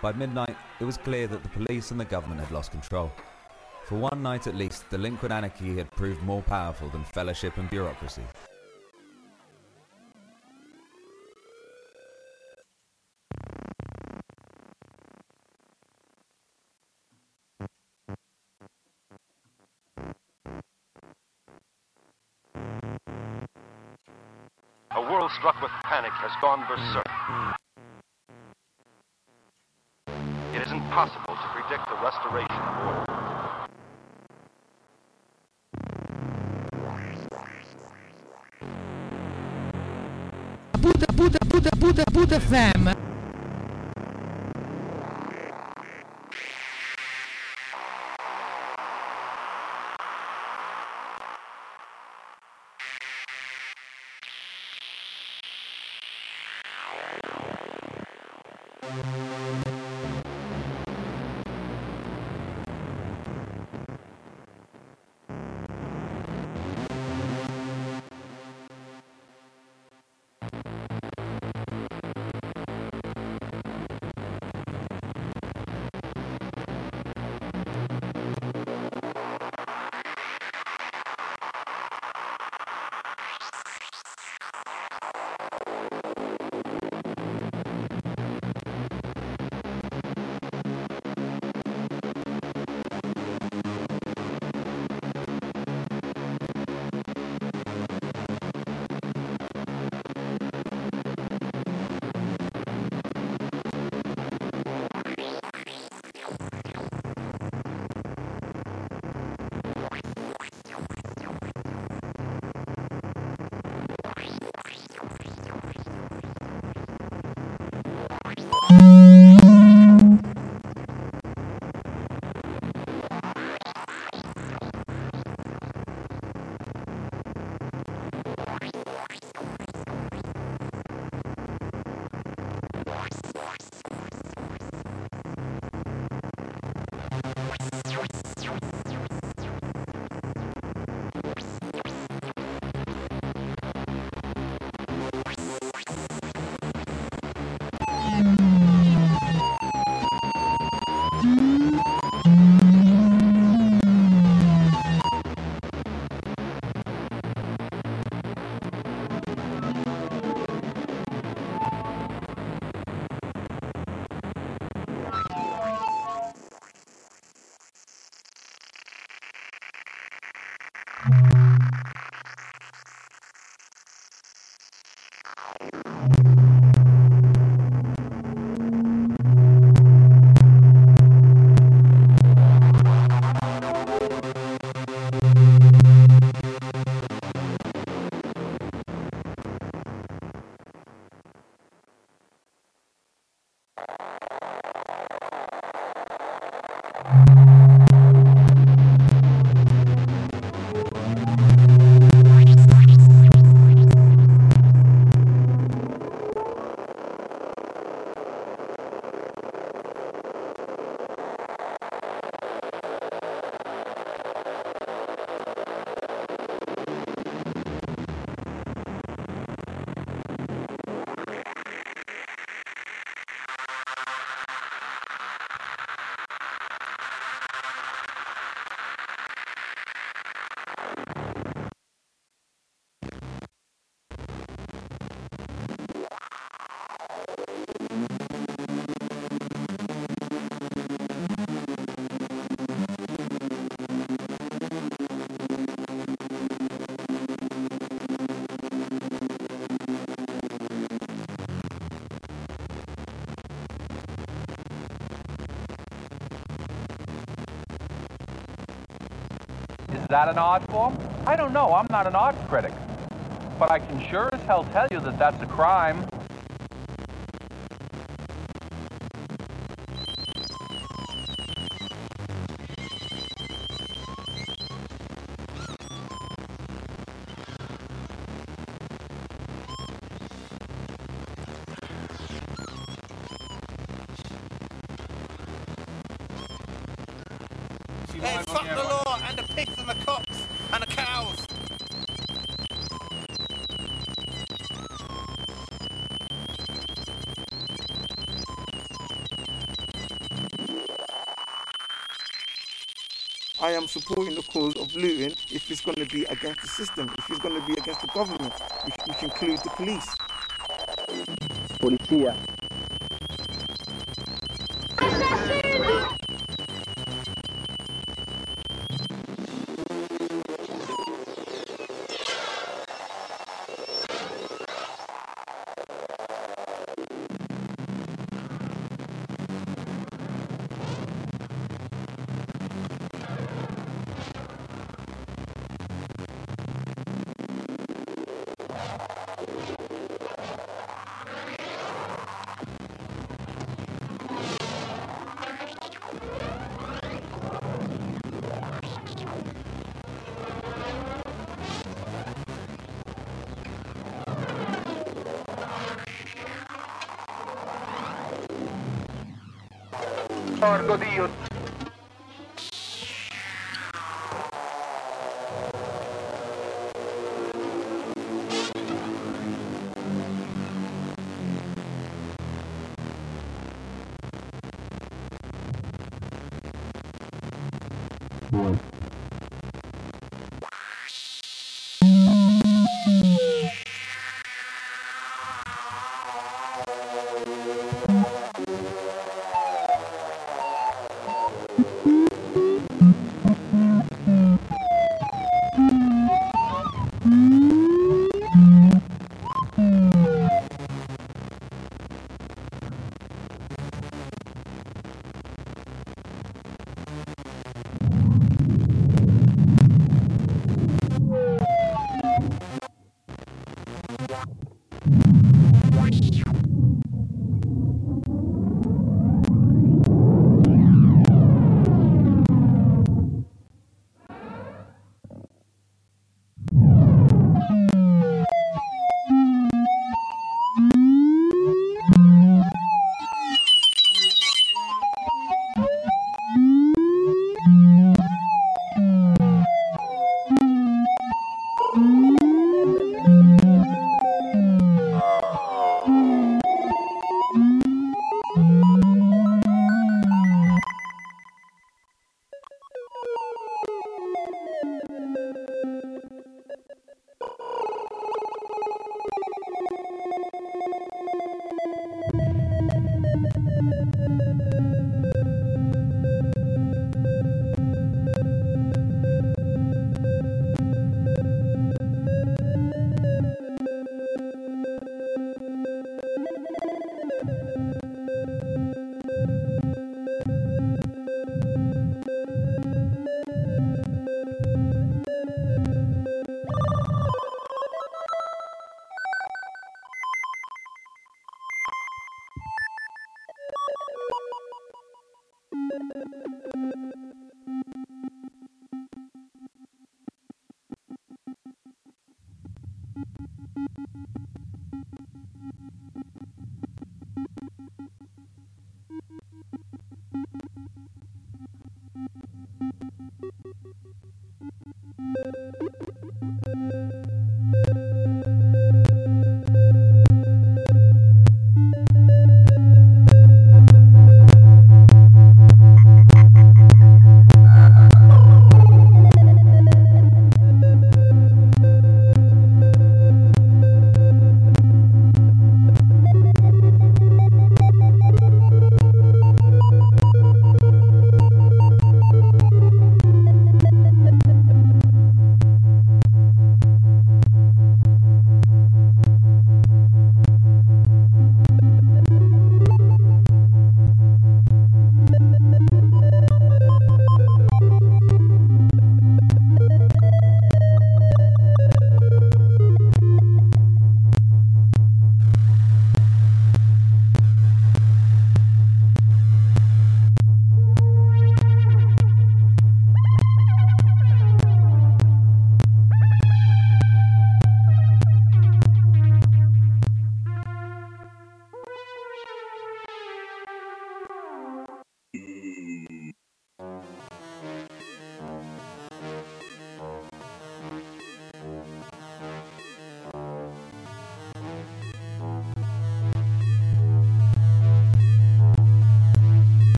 By midnight, it was clear that the police and the government had lost control. For one night at least, delinquent anarchy had proved more powerful than fellowship and bureaucracy. A world struck with panic has gone berserk. It is impossible to predict the restoration of order. Buddha FM. Is that an art form? I don't know, I'm not an art critic. But I can sure as hell tell you that that's a crime. Hey, fuck the law and the pigs and the cocks and the cows. I am supporting the cause of looting if it's going to be against the system, if it's going to be against the government, which includes the police. Policía. Porco Dio!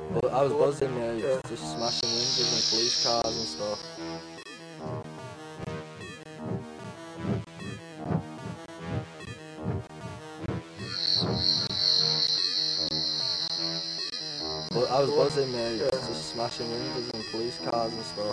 But I was buzzing, yeah, just smashing windows and police cars and stuff. But I was buzzing, yeah, just smashing windows and police cars and stuff.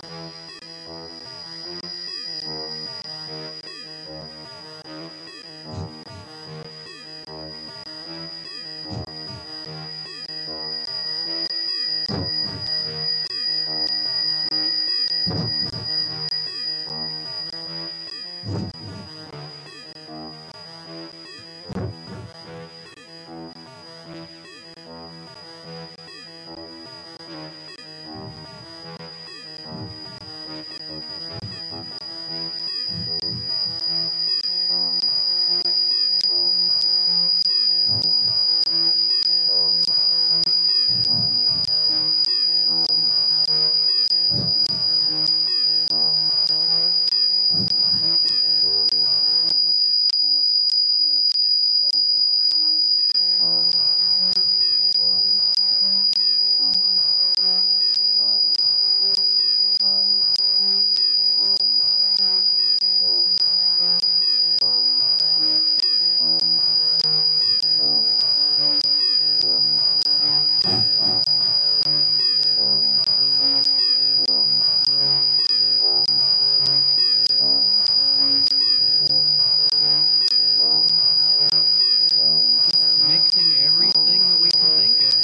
Mixing everything that we can think of.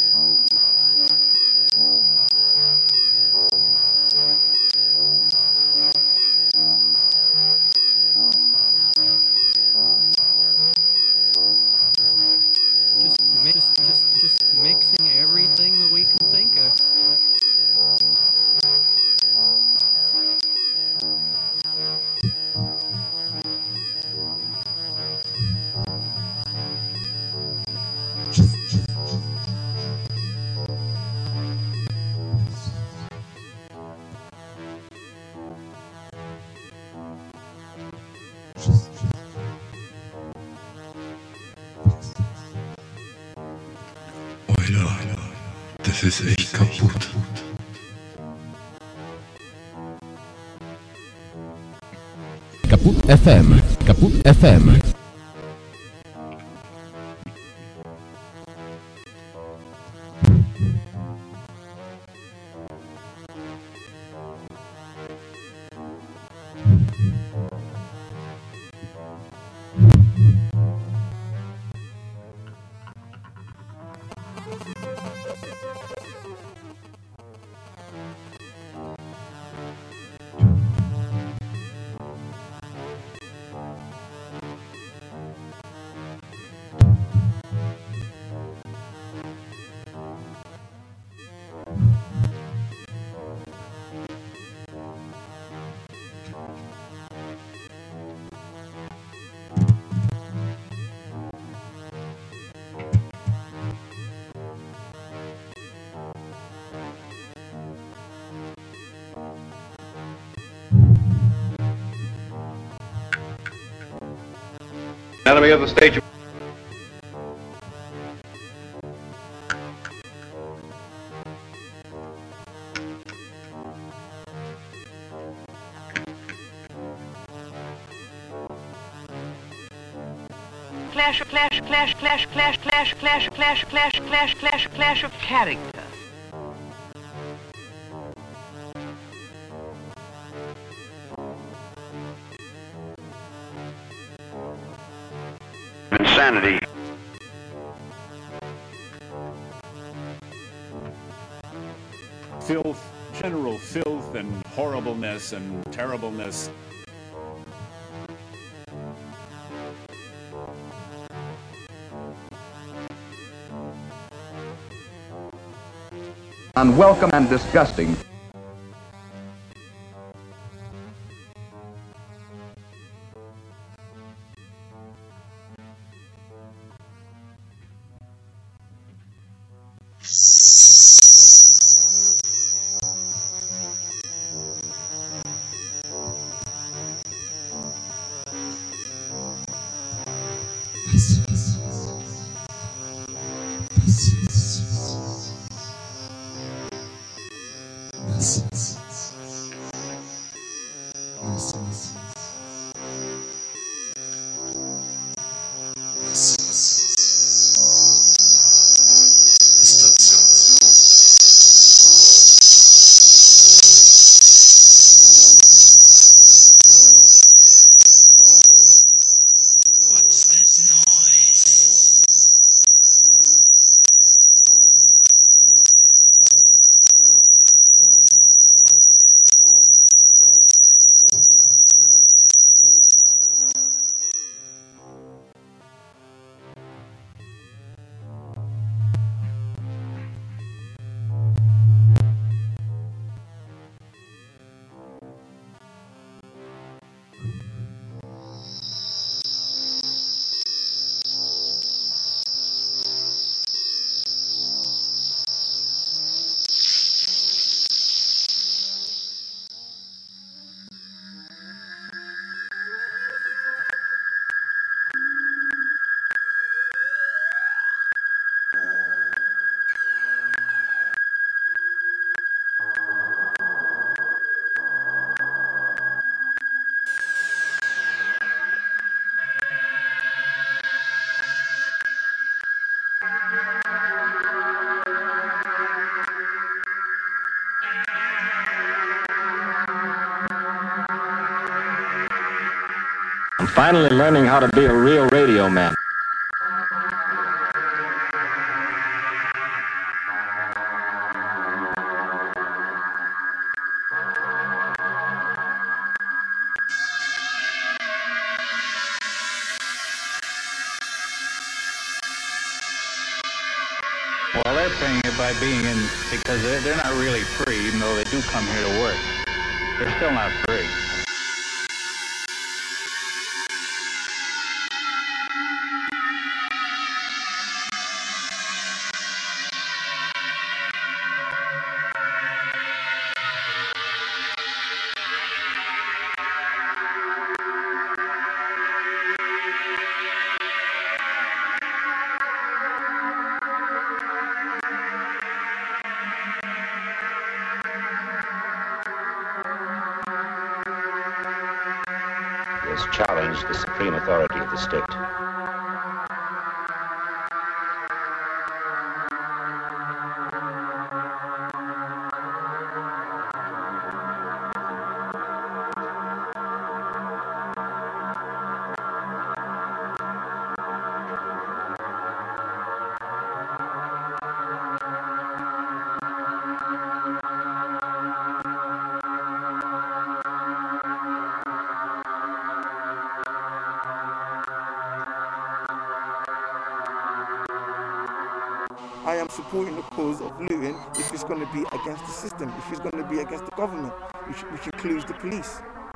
Just mixing everything that we can think of. Das ist echt kaputt. Kaputt FM. Kaputt FM. Enemy of the station. Clash of character. Insanity. Filth, general filth and horribleness and terribleness. Unwelcome and disgusting. I'm finally learning how to be a real radio man. Well, they're paying it by being in, because they're not really free, even though they do come here to work. They're still not free. Has challenged the supreme authority of the state. I am supporting the cause of looting if it's going to be against the system, if it's going to be against the government, which includes the police.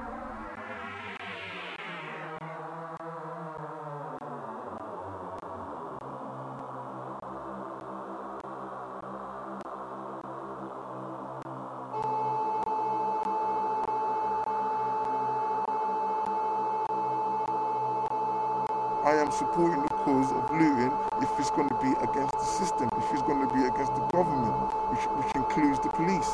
I am supporting the cause of looting if it's going to be against the system, if it's going to be against the government, which includes the police.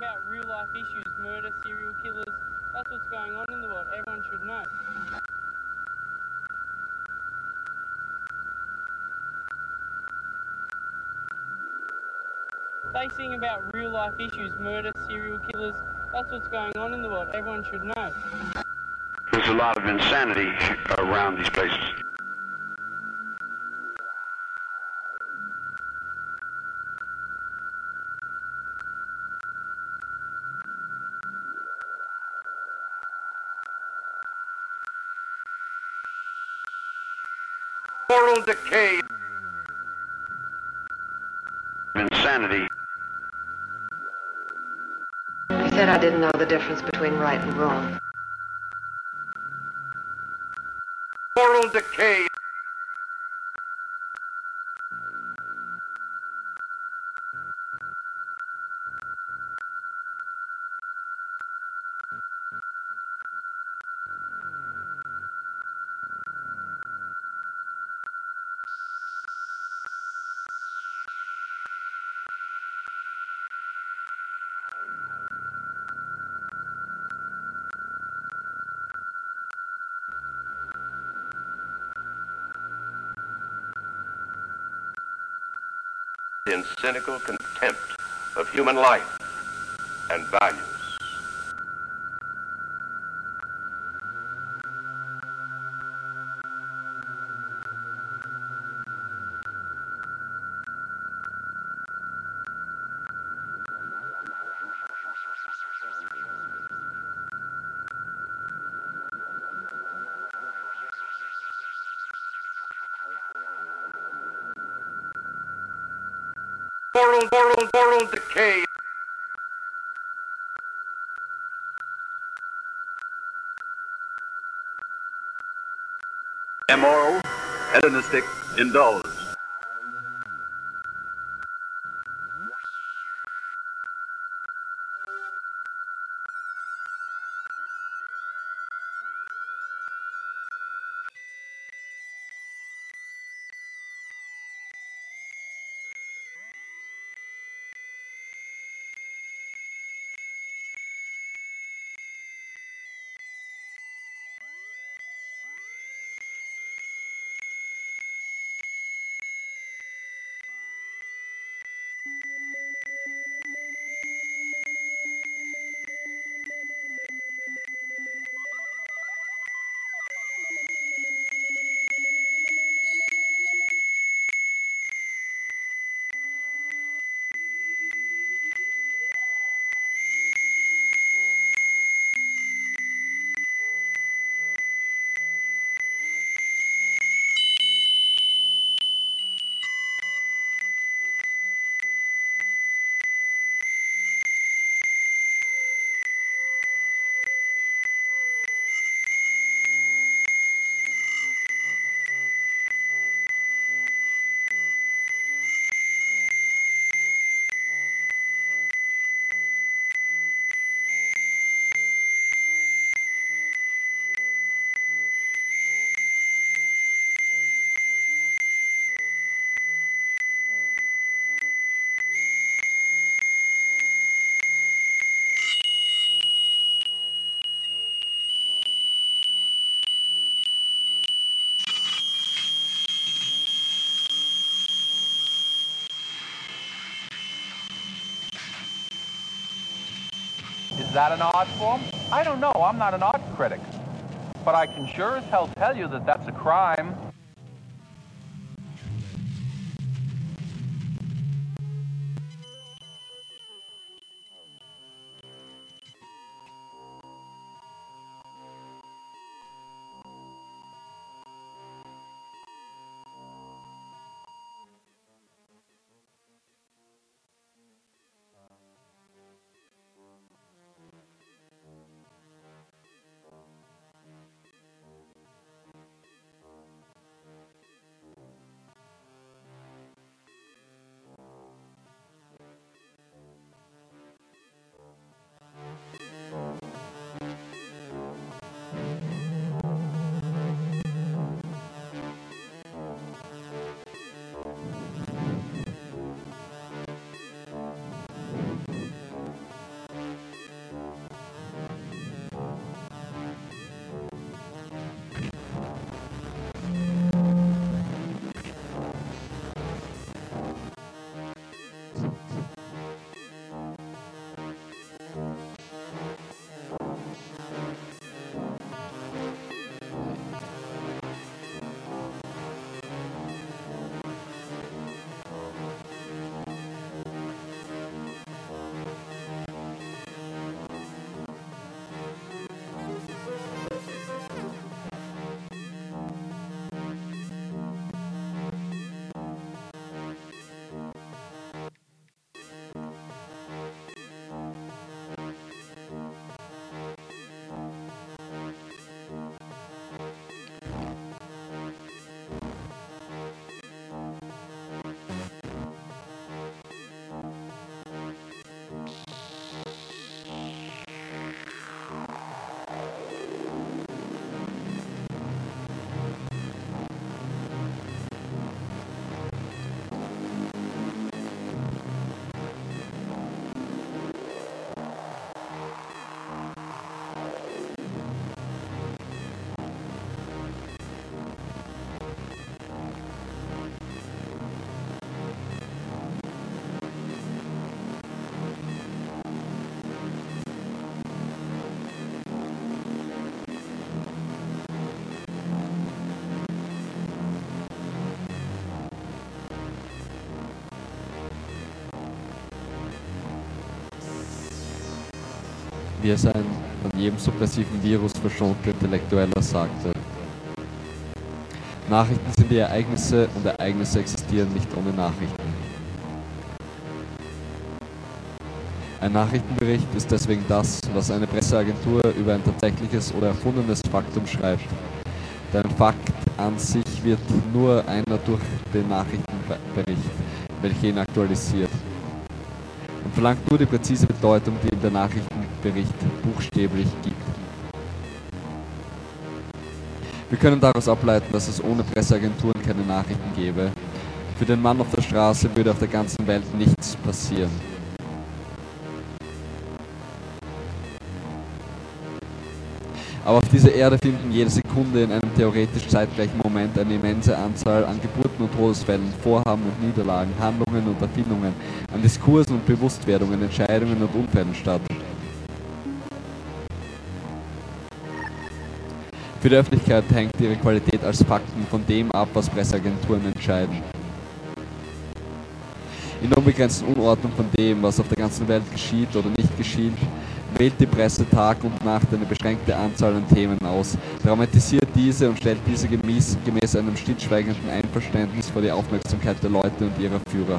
about real life issues, murder, serial killers. That's what's going on in the world. Everyone should know. They sing about real life issues, murder, serial killers. That's what's going on in the world. Everyone should know. There's a lot of insanity around these places. Moral decay. Insanity. He said I didn't know the difference between right and wrong. Moral decay. In cynical contempt of human life and values. Moral decay. Immoral, hedonistic, indulged. Is that an art form? I don't know. I'm not an art critic. But I can sure as hell tell you that that's a crime. wie es ein von jedem subversiven Virus verschonter Intellektueller sagte. Nachrichten sind die Ereignisse und Ereignisse existieren nicht ohne Nachrichten. Ein Nachrichtenbericht ist deswegen das, was eine Presseagentur über ein tatsächliches oder erfundenes Faktum schreibt. Denn ein Fakt an sich wird nur einer durch den Nachrichtenbericht, welcher ihn aktualisiert. Und verlangt nur die präzise Bedeutung, die ihm der Nachrichtenbericht buchstäblich gibt. Wir können daraus ableiten, dass es ohne Presseagenturen keine Nachrichten gäbe. Für den Mann auf der Straße würde auf der ganzen Welt nichts passieren. Aber auf dieser Erde finden jede Sekunde in einem theoretisch zeitgleichen Moment eine immense Anzahl an Geburten und Todesfällen, Vorhaben und Niederlagen, Handlungen und Erfindungen, an Diskursen und Bewusstwerdungen, Entscheidungen und Unfällen statt. Für die Öffentlichkeit hängt ihre Qualität als Fakten von dem ab, was Presseagenturen entscheiden. In der unbegrenzten Unordnung von dem, was auf der ganzen Welt geschieht oder nicht geschieht, wählt die Presse Tag und Nacht eine beschränkte Anzahl an Themen aus, dramatisiert diese und stellt diese gemäß einem stillschweigenden Einverständnis vor die Aufmerksamkeit der Leute und ihrer Führer.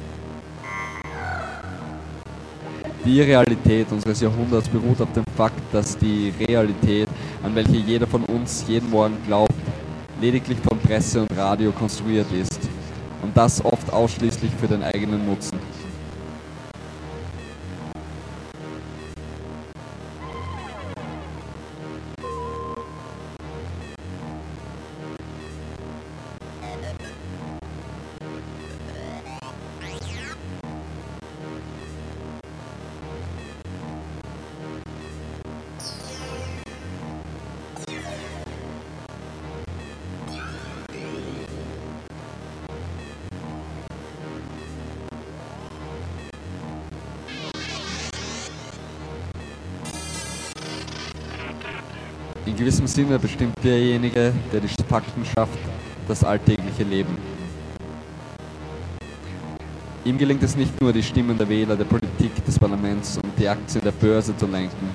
Die Irrealität unseres Jahrhunderts beruht auf dem Fakt, dass die Realität, an welche jeder von uns jeden Morgen glaubt, lediglich von Presse und Radio konstruiert ist. Und das oft ausschließlich für den eigenen Nutzen. In gewissem Sinne bestimmt derjenige, der die Fakten schafft, das alltägliche Leben. Ihm gelingt es nicht nur, die Stimmen der Wähler, der Politik, des Parlaments und die Aktien der Börse zu lenken,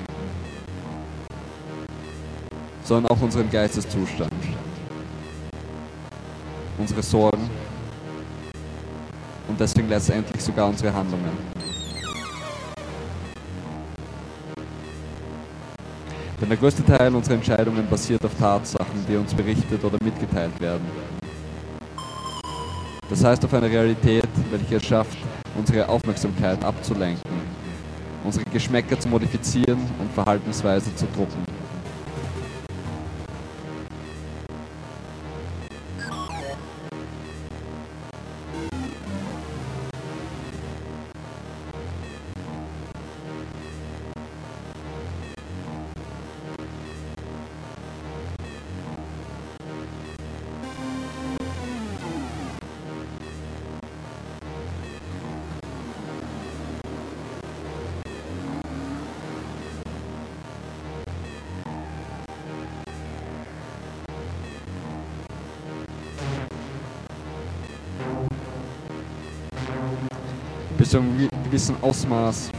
sondern auch unseren Geisteszustand, unsere Sorgen und deswegen letztendlich sogar unsere Handlungen. Denn der größte Teil unserer Entscheidungen basiert auf Tatsachen, die uns berichtet oder mitgeteilt werden. Das heißt auf eine Realität, welche es schafft, unsere Aufmerksamkeit abzulenken, unsere Geschmäcker zu modifizieren und Verhaltensweise zu drucken. Bis zu einem gewissen Ausmaß.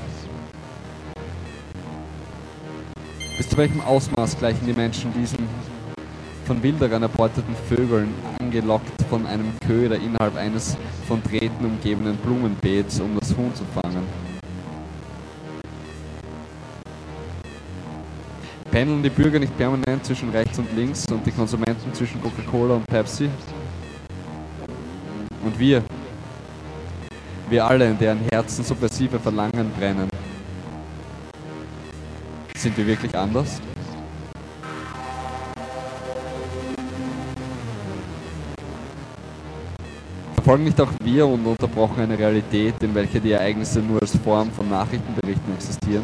Bis zu welchem Ausmaß gleichen die Menschen diesen von Wilderern erbeuteten Vögeln, angelockt von einem Köder innerhalb eines von Drähten umgebenen Blumenbeets, um das Huhn zu fangen? Pendeln die Bürger nicht permanent zwischen rechts und links und die Konsumenten zwischen Coca-Cola und Pepsi? Und wir alle, in deren Herzen subversive Verlangen brennen. Sind wir wirklich anders? Verfolgen nicht auch wir ununterbrochen eine Realität, in welcher die Ereignisse nur als Form von Nachrichtenberichten existieren?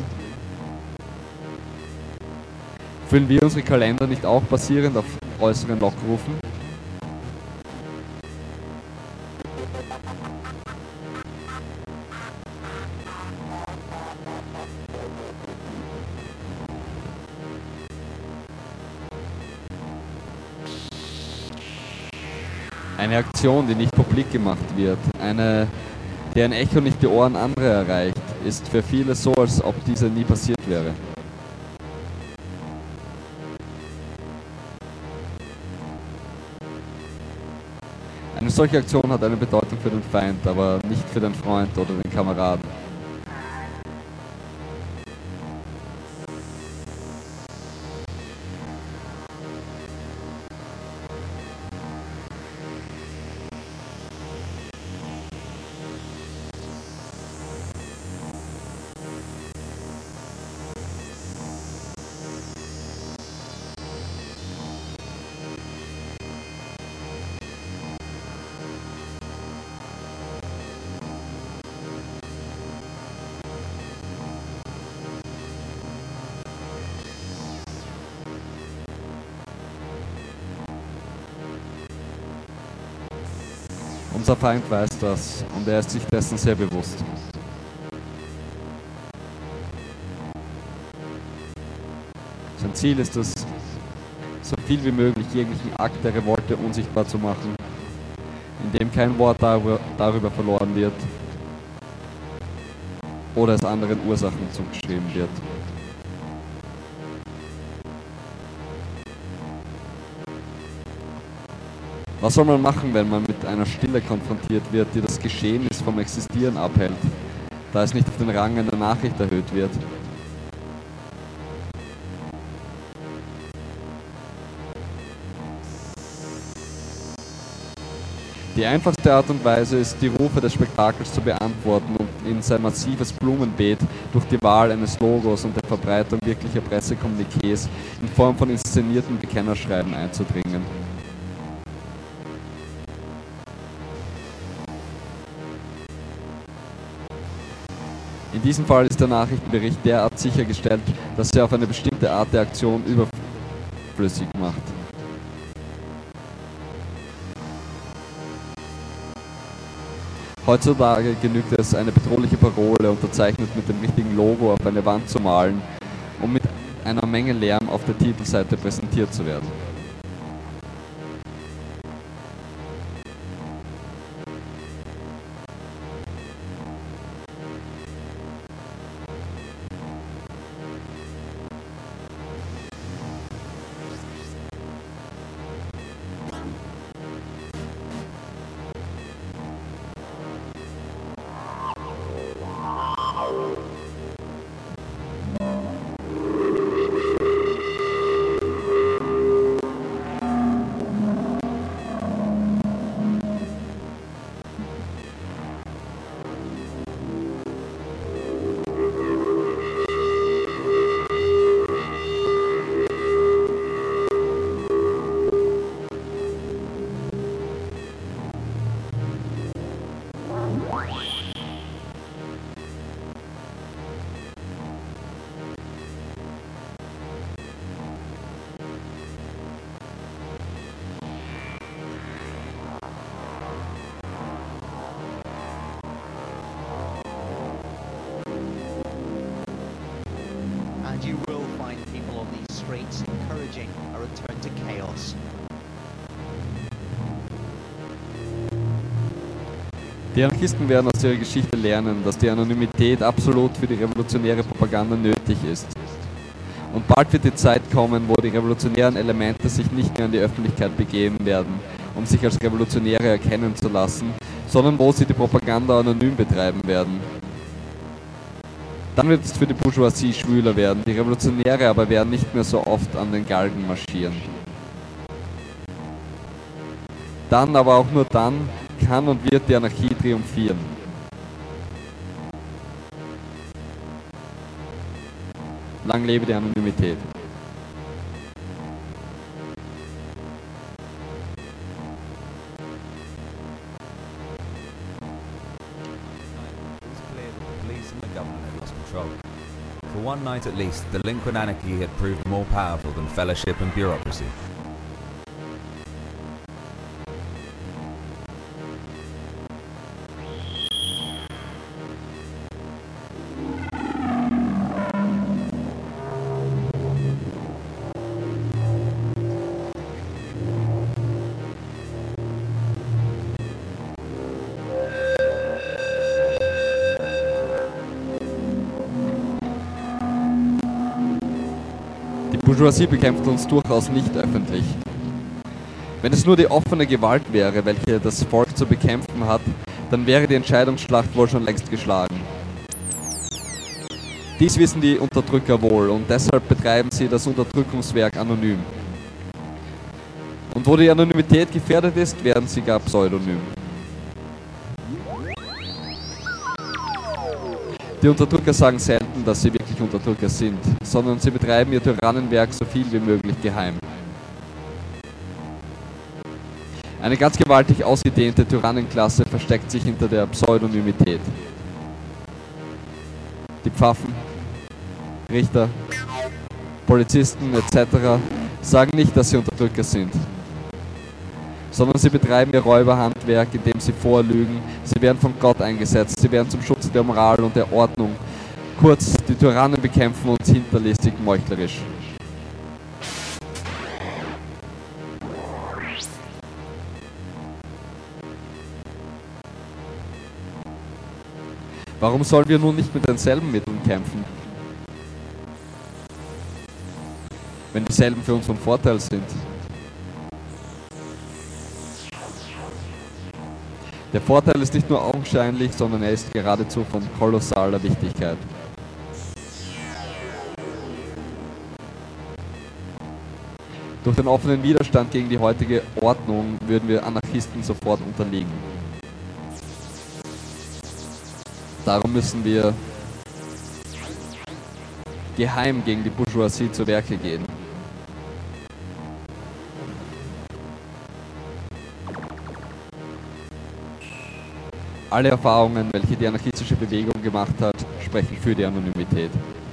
Füllen wir unsere Kalender nicht auch basierend auf äußeren Lockrufen? Eine Aktion, die nicht publik gemacht wird, deren Echo nicht die Ohren anderer erreicht, ist für viele so, als ob diese nie passiert wäre. Eine solche Aktion hat eine Bedeutung für den Feind, aber nicht für den Freund oder den Kameraden. Unser Feind weiß das und er ist sich dessen sehr bewusst. Sein Ziel ist es, so viel wie möglich jeglichen Akt der Revolte unsichtbar zu machen, indem kein Wort darüber verloren wird oder es anderen Ursachen zugeschrieben wird. Was soll man machen, wenn man mit einer Stille konfrontiert wird, die das Geschehnis vom Existieren abhält, da es nicht auf den Rang einer Nachricht erhöht wird? Die einfachste Art und Weise ist, die Rufe des Spektakels zu beantworten und in sein massives Blumenbeet durch die Wahl eines Logos und der Verbreitung wirklicher Pressekommuniqués in Form von inszenierten Bekennerschreiben einzudringen. In diesem Fall ist der Nachrichtenbericht derart sichergestellt, dass er auf eine bestimmte Art der Aktion überflüssig macht. Heutzutage genügt es, eine bedrohliche Parole unterzeichnet mit dem richtigen Logo auf eine Wand zu malen, um mit einer Menge Lärm auf der Titelseite präsentiert zu werden. And you will find people on these streets encouraging a return to chaos. Die Anarchisten werden aus ihrer Geschichte lernen, dass die Anonymität absolut für die revolutionäre Propaganda nötig ist. Und bald wird die Zeit kommen, wo die revolutionären Elemente sich nicht mehr an die Öffentlichkeit begeben werden, um sich als Revolutionäre erkennen zu lassen, sondern wo sie die Propaganda anonym betreiben werden. Dann wird es für die Bourgeoisie schwüler werden, die Revolutionäre aber werden nicht mehr so oft an den Galgen marschieren. Dann, aber auch nur dann, kann und wird die Anarchie triumphieren. Lang lebe die Anonymität. For one night at least, delinquent anarchy had proved more powerful than fellowship and bureaucracy. Die Bourgeoisie bekämpft uns durchaus nicht öffentlich. Wenn es nur die offene Gewalt wäre, welche das Volk zu bekämpfen hat, dann wäre die Entscheidungsschlacht wohl schon längst geschlagen. Dies wissen die Unterdrücker wohl und deshalb betreiben sie das Unterdrückungswerk anonym. Und wo die Anonymität gefährdet ist, werden sie gar pseudonym. Die Unterdrücker sagen selten, dass sie wirklich Unterdrücker sind, sondern sie betreiben ihr Tyrannenwerk so viel wie möglich geheim. Eine ganz gewaltig ausgedehnte Tyrannenklasse versteckt sich hinter der Pseudonymität. Die Pfaffen, Richter, Polizisten etc. sagen nicht, dass sie Unterdrücker sind, sondern sie betreiben ihr Räuberhandwerk, indem sie vorlügen, sie werden von Gott eingesetzt, sie werden zum Schutz der Moral und der Ordnung. Kurz, die Tyrannen bekämpfen uns hinterlistig meuchlerisch. Warum sollen wir nun nicht mit denselben Mitteln kämpfen? Wenn dieselben für uns von Vorteil sind. Der Vorteil ist nicht nur augenscheinlich, sondern er ist geradezu von kolossaler Wichtigkeit. Durch den offenen Widerstand gegen die heutige Ordnung würden wir Anarchisten sofort unterliegen. Darum müssen wir geheim gegen die Bourgeoisie zu Werke gehen. Alle Erfahrungen, welche die anarchistische Bewegung gemacht hat, sprechen für die Anonymität.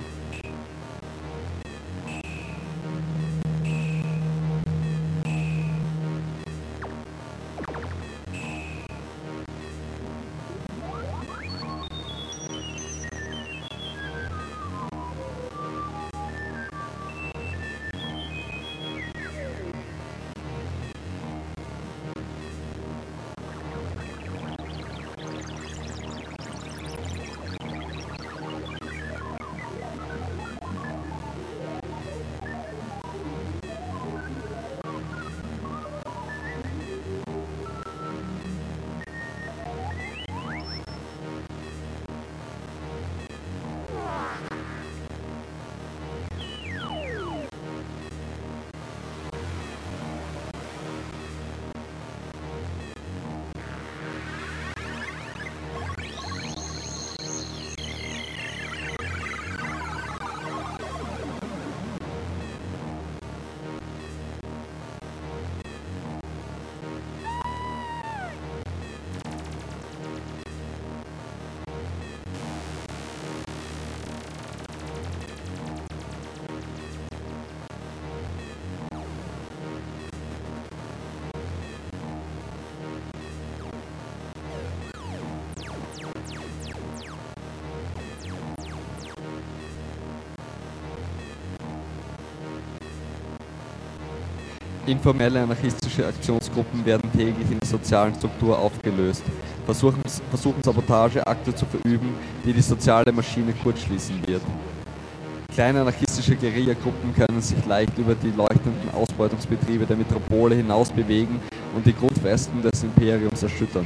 Informelle anarchistische Aktionsgruppen werden täglich in der sozialen Struktur aufgelöst, versuchen Sabotageakte zu verüben, die die soziale Maschine kurzschließen wird. Kleine anarchistische Guerillagruppen können sich leicht über die leuchtenden Ausbeutungsbetriebe der Metropole hinaus bewegen und die Grundfesten des Imperiums erschüttern.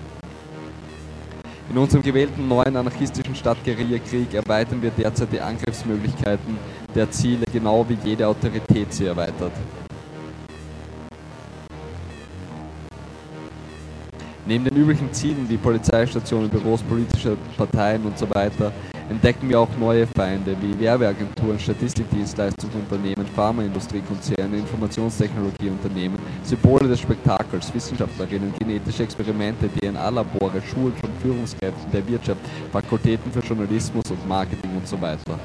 In unserem gewählten neuen anarchistischen Stadtguerillakrieg erweitern wir derzeit die Angriffsmöglichkeiten der Ziele, genau wie jede Autorität sie erweitert. Neben den üblichen Zielen wie Polizeistationen, Büros politischer Parteien und so weiter entdecken wir auch neue Feinde wie Werbeagenturen, Statistikdienstleistungsunternehmen, Pharmaindustriekonzerne, Informationstechnologieunternehmen, Symbole des Spektakels, Wissenschaftlerinnen, genetische Experimente, DNA-Labore, Schulen von Führungskräften der Wirtschaft, Fakultäten für Journalismus und Marketing und so weiter.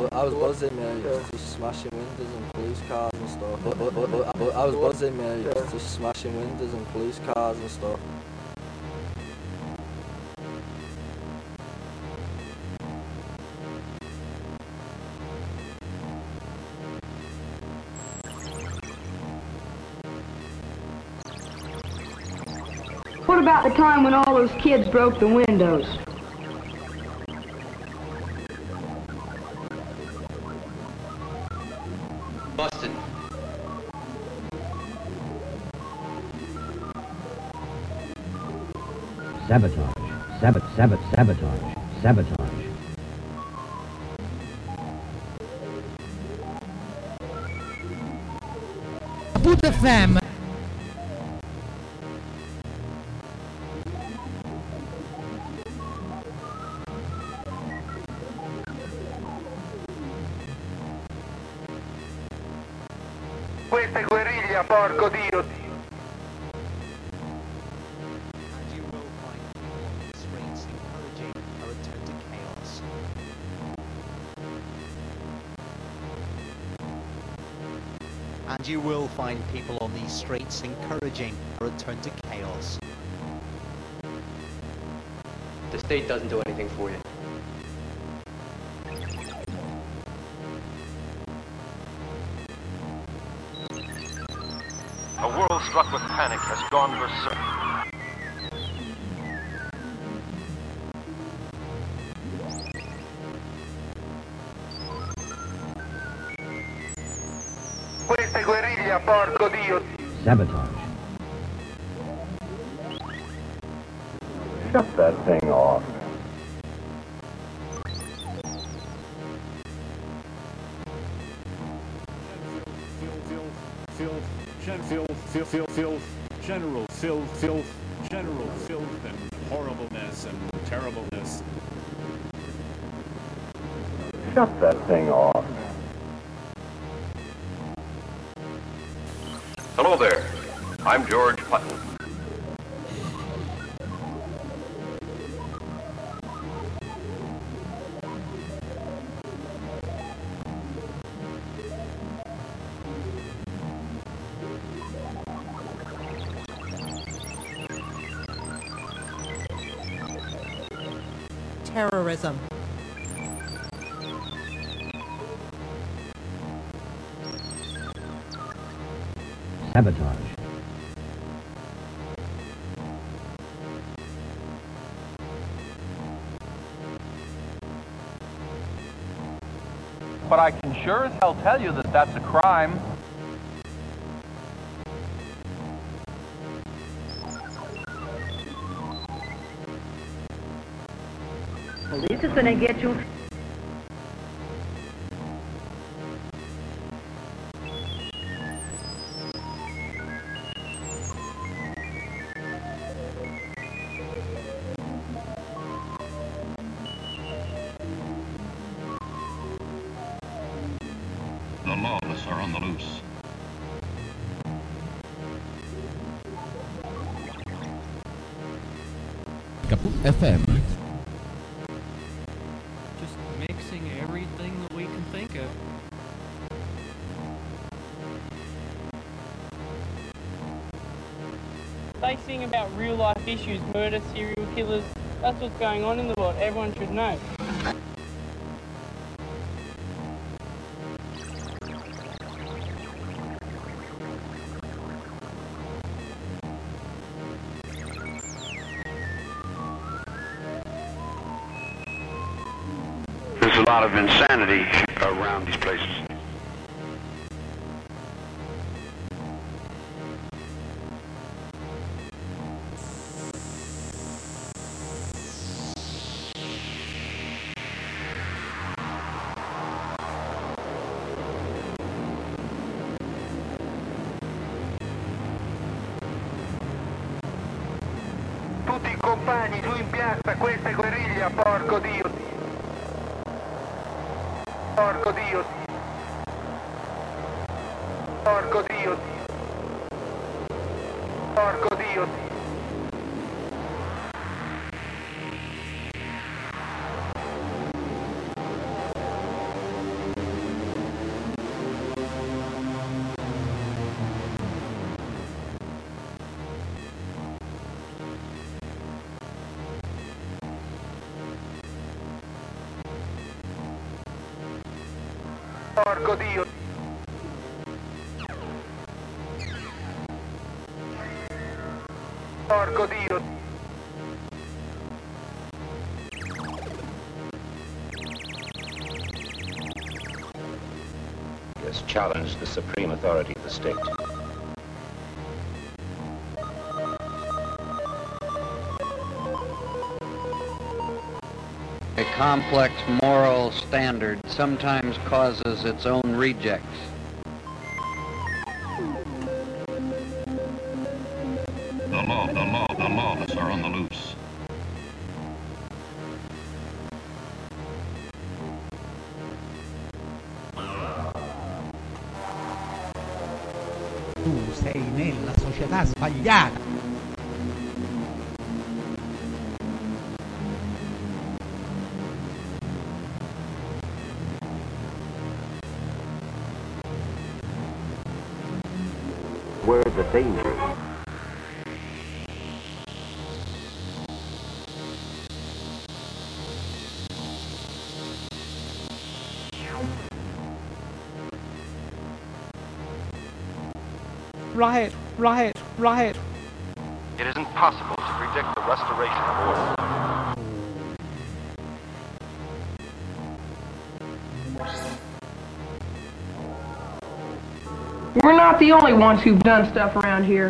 I was buzzing, mate. Just smashing windows and police cars and stuff. I was buzzing, mate. Just smashing windows and police cars and stuff. What about the time when all those kids broke the windows? Busted. Sabotage. Sabotage. Kaput FM. Questa è guerriglia, porco Dio! And you will find people on these streets encouraging a return to chaos. The state doesn't do anything for you. A world struck with panic has gone berserk. Questa è guerriglia, porco Dio! Sabotage. Shut that thing off. General filth and horribleness and terribleness. Shut that thing off. Hello there. I'm George Putnam. Terrorism. Sabotage. But I can sure as hell tell you that that's a crime. Police is gonna get you. The lawless are on the loose. Kaput FM. Just mixing everything that we can think of. They sing about real life issues, murder, serial killers. That's what's going on in the world. Everyone should know. There's a lot of insanity around these places. Tutti i compagni giù in piazza, questa è guerriglia, porco Dio! Porco Dio! Porco Dio! Porco Dio! porco Dio. Porco Dio. Has challenged the supreme authority of the state. A complex moral standard sometimes causes its own rejects. The lawless are on the loose. Tu sei nella società sbagliata. Where the danger is. Riot. It isn't possible to predict the restoration of order. We're not the only ones who've done stuff around here.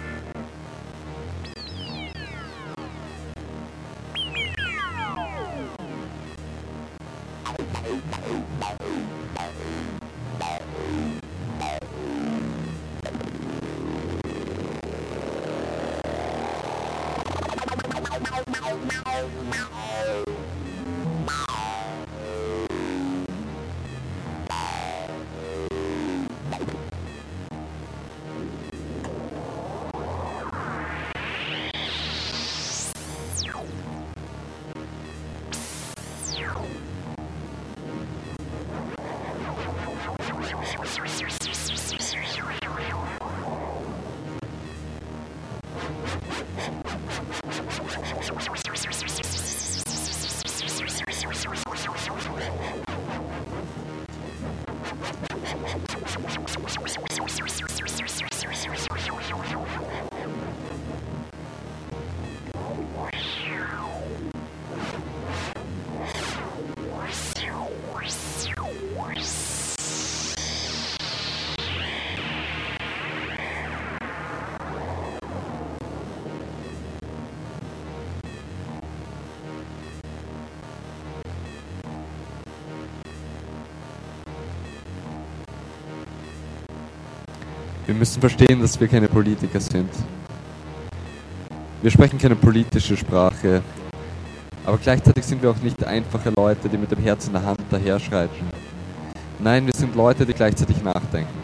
Wir müssen verstehen, dass wir keine Politiker sind. Wir sprechen keine politische Sprache, aber gleichzeitig sind wir auch nicht einfache Leute, die mit dem Herz in der Hand daherschreiten. Nein, wir sind Leute, die gleichzeitig nachdenken.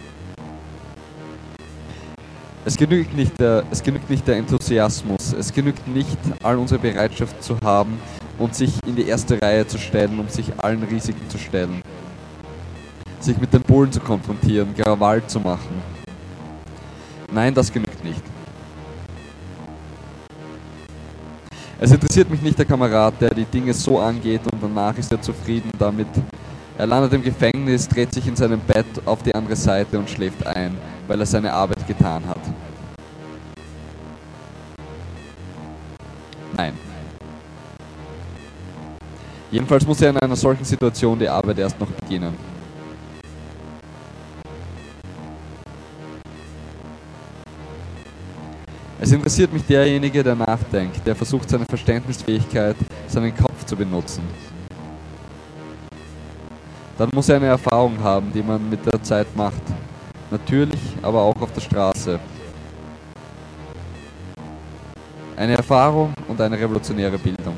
Es genügt nicht der Enthusiasmus, es genügt nicht, all unsere Bereitschaft zu haben und sich in die erste Reihe zu stellen, um sich allen Risiken zu stellen. Sich mit den Bullen zu konfrontieren, Krawall zu machen. Nein, das genügt nicht. Es interessiert mich nicht der Kamerad, der die Dinge so angeht und danach ist er zufrieden damit. Er landet im Gefängnis, dreht sich in seinem Bett auf die andere Seite und schläft ein, weil er seine Arbeit getan hat. Nein. Jedenfalls muss er in einer solchen Situation die Arbeit erst noch beginnen. Es interessiert mich derjenige, der nachdenkt, der versucht, seine Verständnisfähigkeit, seinen Kopf zu benutzen. Dann muss er eine Erfahrung haben, die man mit der Zeit macht. Natürlich, aber auch auf der Straße. Eine Erfahrung und eine revolutionäre Bildung.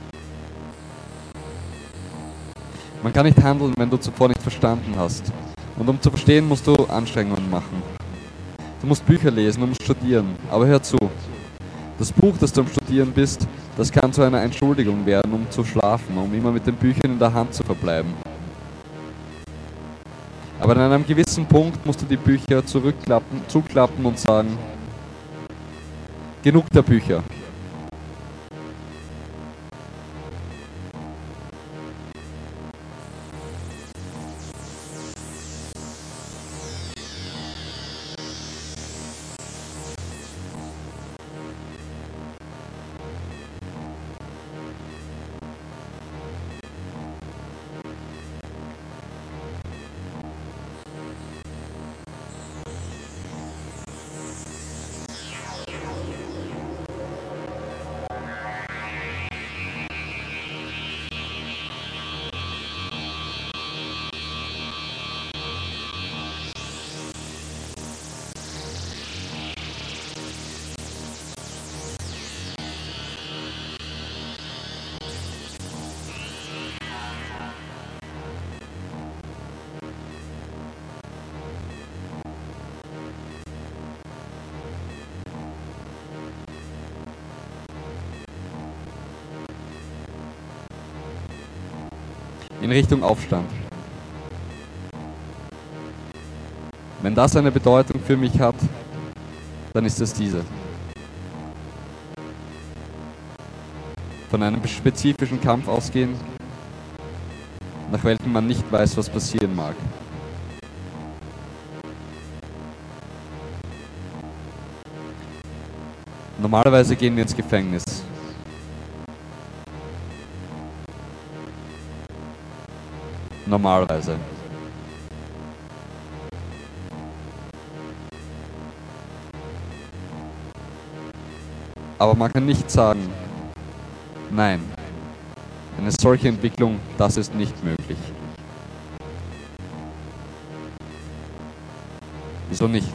Man kann nicht handeln, wenn du zuvor nicht verstanden hast. Und um zu verstehen, musst du Anstrengungen machen. Du musst Bücher lesen, du musst studieren. Aber hör zu. Das Buch, das du am Studieren bist, das kann zu einer Entschuldigung werden, um zu schlafen, um immer mit den Büchern in der Hand zu verbleiben. Aber an einem gewissen Punkt musst du die Bücher zuklappen und sagen, genug der Bücher. In Richtung Aufstand. Wenn das eine Bedeutung für mich hat, dann ist es diese. Von einem spezifischen Kampf ausgehen, nach welchem man nicht weiß, was passieren mag. Normalerweise gehen wir ins Gefängnis. Normalerweise. Aber man kann nicht sagen, nein, eine solche Entwicklung, das ist nicht möglich. Wieso nicht?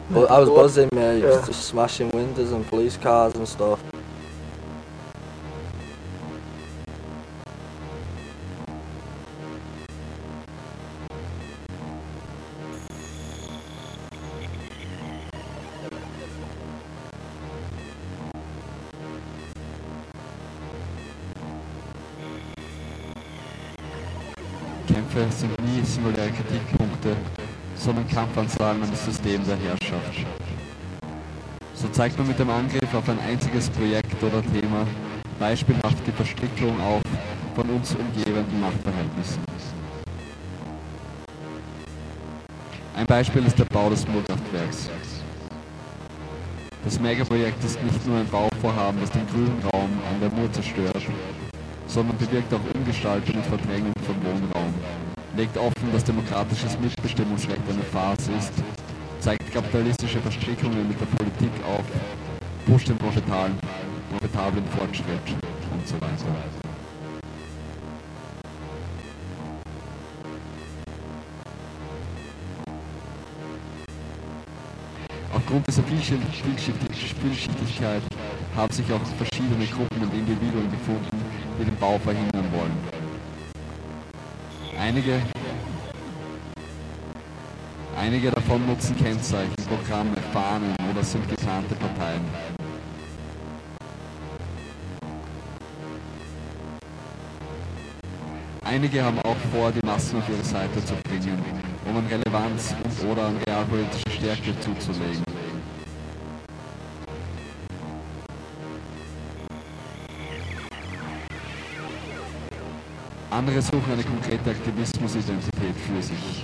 But I was buzzing, mate, just smashing windows and police cars and stuff. Kämpfe sind nie singuläre Kritikpunkte, sondern Kampfansagen an das System der Herrschaft. So zeigt man mit dem Angriff auf ein einziges Projekt oder Thema beispielhaft die Verstrickung auf von uns umgebenden Machtverhältnissen. Ein Beispiel ist der Bau des Moorkraftwerks. Das Megaprojekt ist nicht nur ein Bauvorhaben, das den grünen Raum an der Mur zerstört, sondern bewirkt auch Umgestaltung und Verdrängung von Wohnraum, legt offen, dass demokratisches Mitbestimmungsrecht eine Farce ist, zeigt kapitalistische Verstrickungen mit der Politik auf, pusht den profitablen Fortschritt und so weiter. Aufgrund dieser Vielschichtigkeit haben sich auch verschiedene Gruppen und Individuen gefunden, die den Bau verhindern wollen. Einige davon nutzen Kennzeichen, Programme, Fahnen oder sind getarnte Parteien. Einige haben auch vor, die Massen auf ihre Seite zu bringen, um an Relevanz und/oder an realpolitische Stärke zuzulegen. Andere suchen eine konkrete Aktivismusidentität für sich.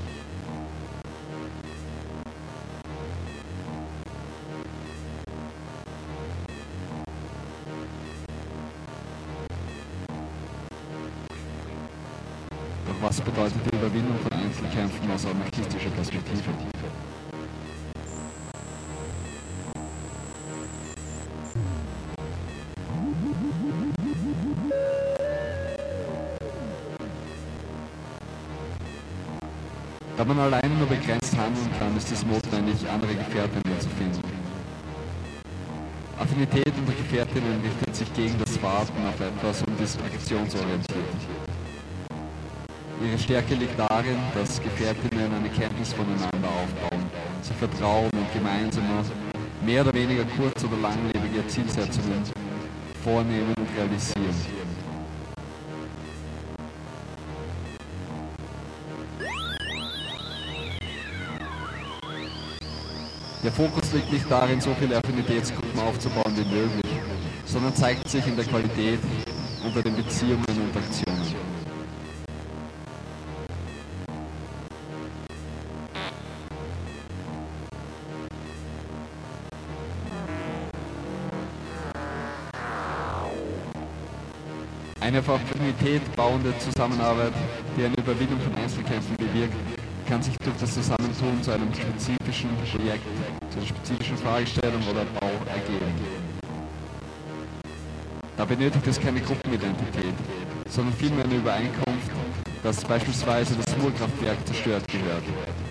Doch was bedeutet die Überwindung von Einzelkämpfen aus anarchistischer Perspektive? Da man alleine nur begrenzt handeln kann, ist es notwendig, andere Gefährtinnen zu finden. Affinität unter Gefährtinnen richtet sich gegen das Warten auf etwas und ist aktionsorientiert. Ihre Stärke liegt darin, dass Gefährtinnen eine Kenntnis voneinander aufbauen, sich vertrauen und gemeinsam mehr oder weniger kurz- oder langlebige Zielsetzungen vornehmen und realisieren. Der Fokus liegt nicht darin, so viele Affinitätsgruppen aufzubauen wie möglich, sondern zeigt sich in der Qualität unter den Beziehungen und Aktionen. Eine auf Affinität bauende Zusammenarbeit, die eine Überwindung von Einzelkämpfen bewirkt, kann sich durch das Zusammentun zu einem spezifischen Projekt, zu einer spezifischen Fragestellung oder Bau ergeben. Da benötigt es keine Gruppenidentität, sondern vielmehr eine Übereinkunft, dass beispielsweise das Moorkraftwerk zerstört gehört.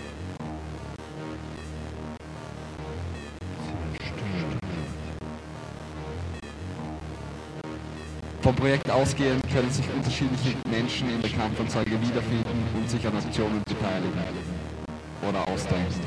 Vom Projekt ausgehend können sich unterschiedliche Menschen in der Kampfanzeige wiederfinden und sich an Aktionen beteiligen oder ausdenken.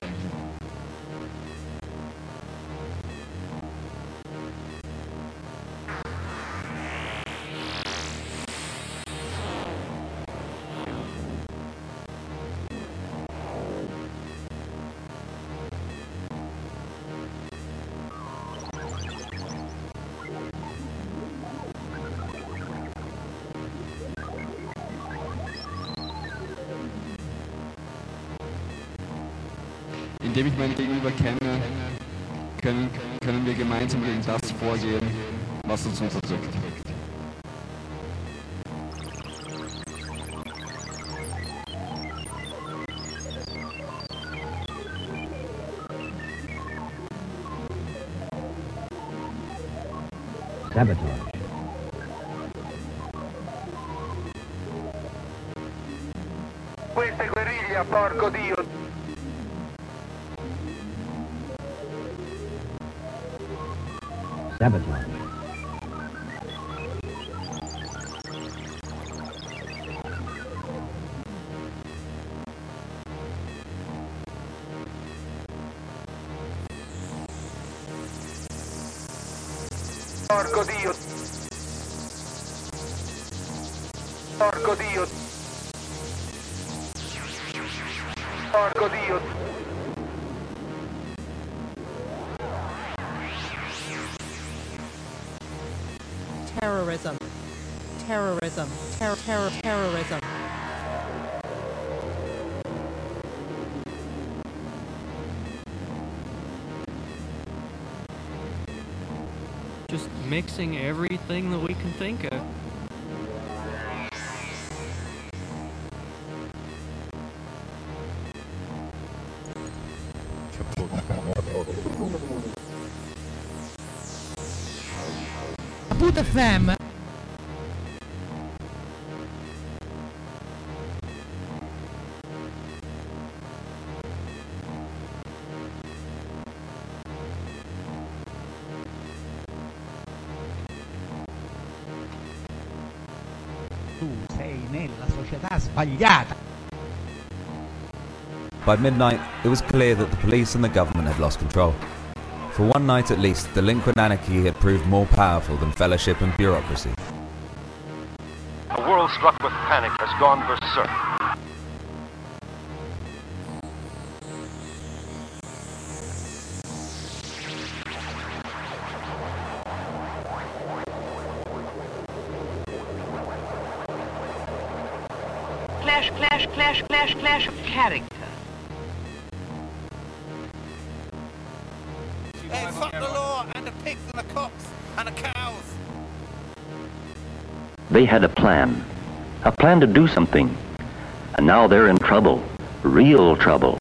Indem ich meinen Gegenüber kenne, können wir gemeinsam gegen das vorgehen, was uns unterdrückt. Sabotage. Questa è guerriglia, porco Dio! Sabotage. Porco Dio. Porco Dio. Porco Dio. Terrorism. Terrorism. Terrorism. Just mixing everything that we can think of. Kaput FM. Tu sei nella società sbagliata. By midnight, it was clear that the police and the government had lost control. For one night at least, delinquent anarchy had proved more powerful than fellowship and bureaucracy. A world struck with panic has gone berserk. Clash of character. Hey, fuck the law and the pigs and the cops and the cows. They had a plan to do something, and now they're in trouble, real trouble.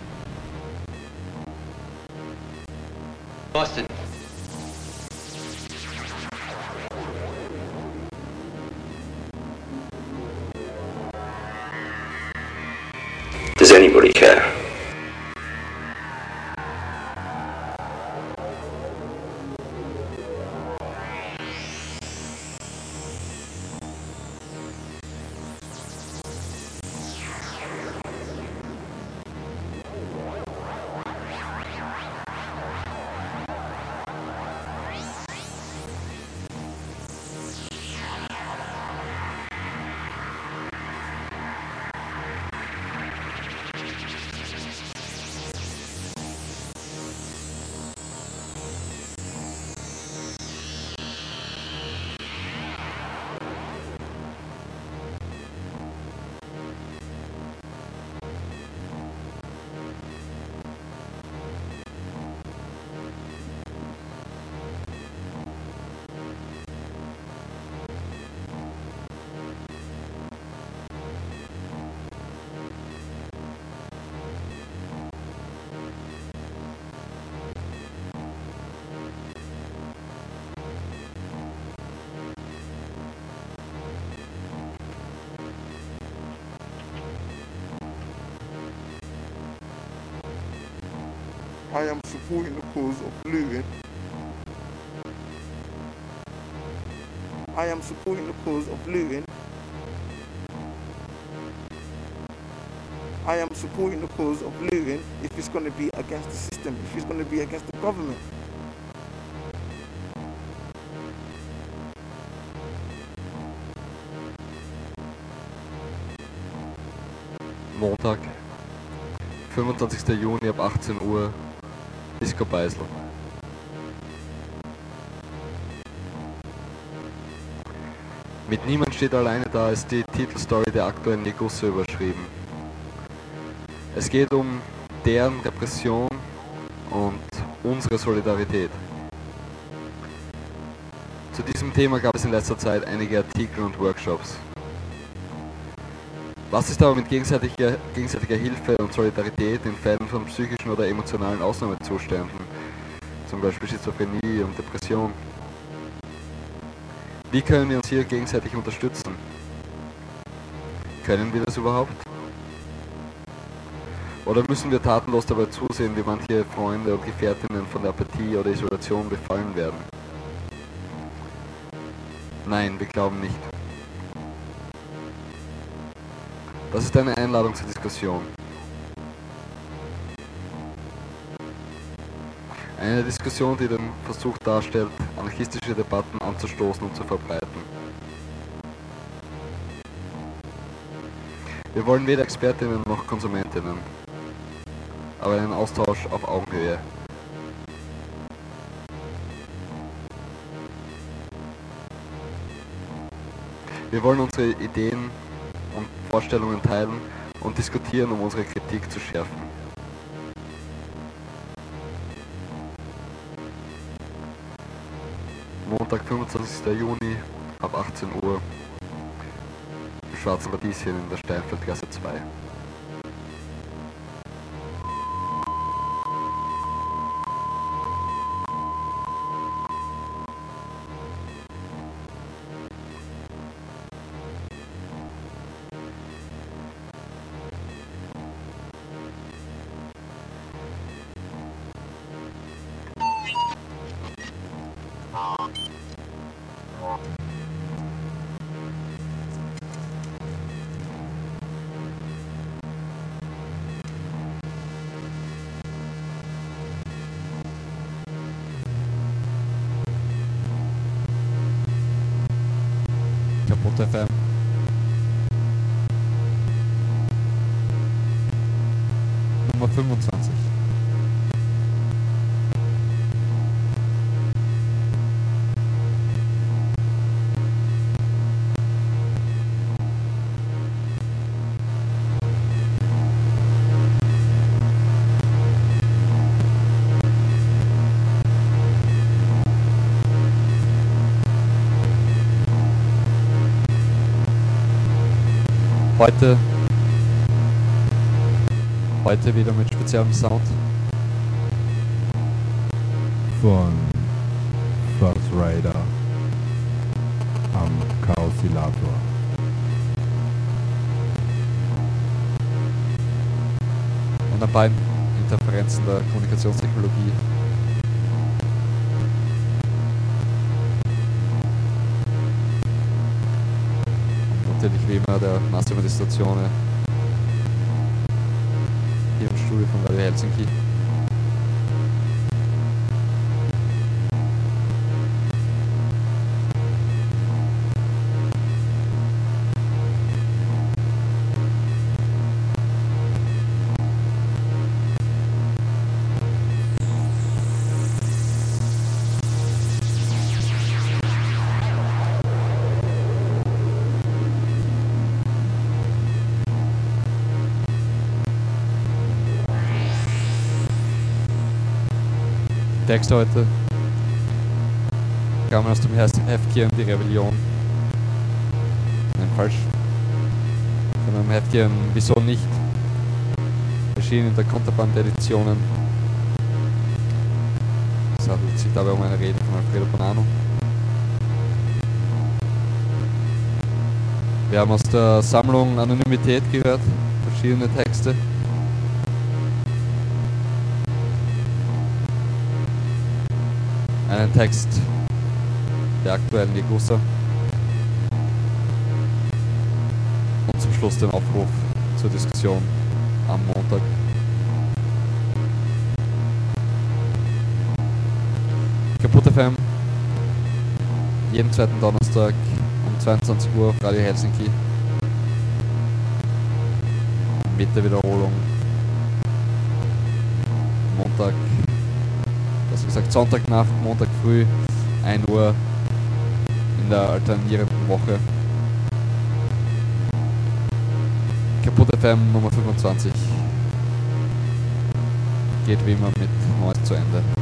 Boston. Does anybody care? I am supporting the cause of looting. I am supporting the cause of looting. I am supporting the cause of looting if it's going to be against the system, if it's going to be against the government. Montag, 25. Juni ab 18 Uhr, Disco Beisel. Mit Niemand steht alleine da ist die Titelstory der aktuellen Negusse überschrieben. Es geht um deren Repression und unsere Solidarität. Zu diesem Thema gab es in letzter Zeit einige Artikel und Workshops. Was ist aber mit gegenseitiger Hilfe und Solidarität in Fällen von psychischen oder emotionalen Ausnahmezuständen, zum Beispiel Schizophrenie und Depression? Wie können wir uns hier gegenseitig unterstützen? Können wir das überhaupt? Oder müssen wir tatenlos dabei zusehen, wie manche Freunde und Gefährtinnen von der Apathie oder Isolation befallen werden? Nein, wir glauben nicht. Das ist eine Einladung zur Diskussion. Eine Diskussion, die den Versuch darstellt, anarchistische Debatten anzustoßen und zu verbreiten. Wir wollen weder Expertinnen noch Konsumentinnen, aber einen Austausch auf Augenhöhe. Wir wollen unsere Ideen und Vorstellungen teilen und diskutieren, um unsere Kritik zu schärfen. Montag, 25. Juni ab 18 Uhr im Schwarzen Radieschen in der Steinfeldgasse 2. Kaputt FM. Nummer 25. Heute wieder mit speziellem Sound. Von First Rider am Chaosilator. Und an beiden Interferenzen der Kommunikationstechnologie. Und natürlich wie immer der Massimo di Stazione hier im Studio von Radio Helsinki. Text heute kam aus dem Heftchen Die Rebellion. Nein, falsch. Von einem Heftchen Wieso nicht? Erschienen in der Konterband-Editionen. Es handelt sich dabei um eine Rede von Alfredo Bonanno. Wir haben aus der Sammlung Anonymität gehört, verschiedene Texte. Einen Text der aktuellen Negussa und zum Schluss den Aufruf zur Diskussion am Montag. Kaputt FM, jeden zweiten Donnerstag um 22 Uhr auf Radio Helsinki mit der Wiederholung Montag, wie gesagt, Sonntagnacht, Montag früh, 1 Uhr in der alternierenden Woche. Kaputt FM Nummer 25 geht wie immer mit Neues zu Ende.